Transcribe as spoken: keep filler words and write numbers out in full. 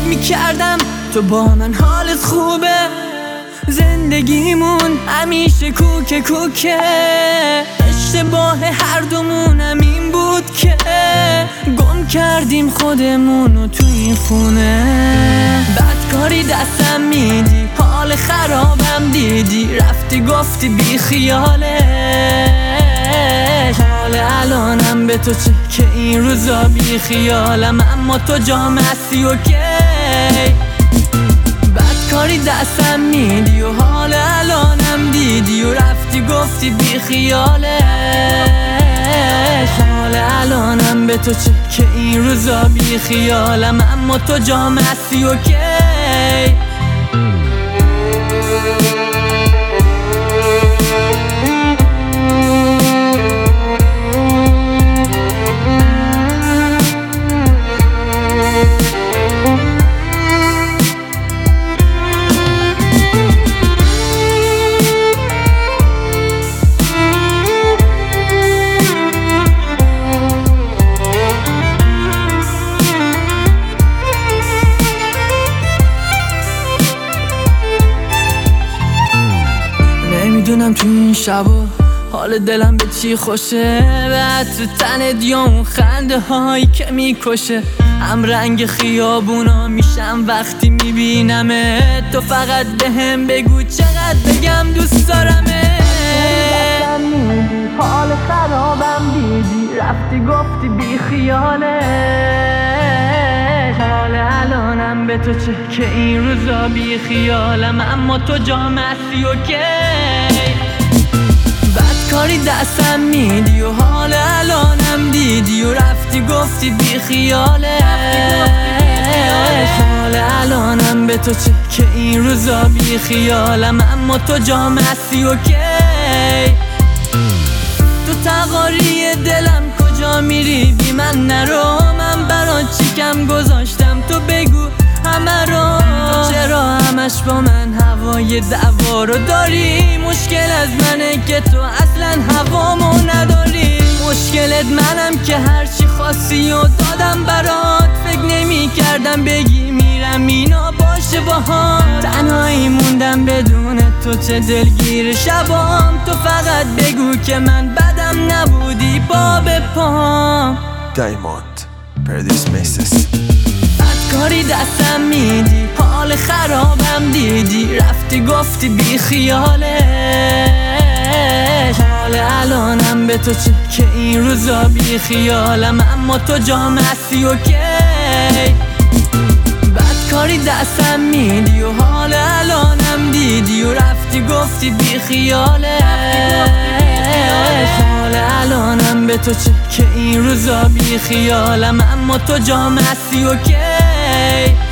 میکردم تو با من حالت خوبه، زندگیمون همیشه کوکه کوکه. اشتباه هر دومونم این بود که گم کردیم خودمونو تو این خونه. بدکاری دستم میدی، حال خرابم دیدی، رفتی گفتی بی خیاله. حال الانم به تو چه که این روزا بی خیالم، اما تو جام هستی اوکی. بدکاری دستم میدی و حال الانم دیدی و رفتی گفتی بی خیاله. حال الانم به تو چه که این روزا بی خیالم، اما تو جام هستی اوکی. نمیدونم تو این شبا حال دلم به چی خوشه، بعد تو تنت یا اون خنده هایی که میکشه. هم رنگ خیابونا میشم وقتی میبینمه، تو فقط به هم بگو چقدر بگم دوست دارمه. حال خرابم دیدی، رفتی گفتی بی خیاله. حال الانم به تو چه که این روزا بی خیالم، اما تو جام هستی اوکی. بدکاری دستم میدی و حال الانم دیدی و رفتی گفتی بی خیاله. حال الانم به تو چه که این روزا بی خیالم، اما تو جام هستی اوکی. تو تقاری دلم کجا میری بی من نرو، من برات چیکم گذاشتم تو بگو همه رو. چرا همش با من هوای دعوا رو داری؟ مشکل از منه که تو اصلا هوامو نداری. مشکلت منم که هرچی خواستی و دادم برات، فکر نمی کردم بگی میرم اینا باشه باهات. تنهایی موندم بدون تو چه دلگیر شبام، تو فقط بگو که من بدم نبودی پا به پام. دایموند پردیس میسس. بدکاری دستم میدی، حال خرابم دیدی، رفتی گفتی بی خیاله. حال الانم به تو چه که این روزا بی خیالم، اما تو جام هستی اوکی. بدکاری دستم میدی و حال الانم دیدی و رفتی گفتی بی خیاله. حال الانم به تو چه که این روزا بی خیالم، اما تو جام هستی اوکی.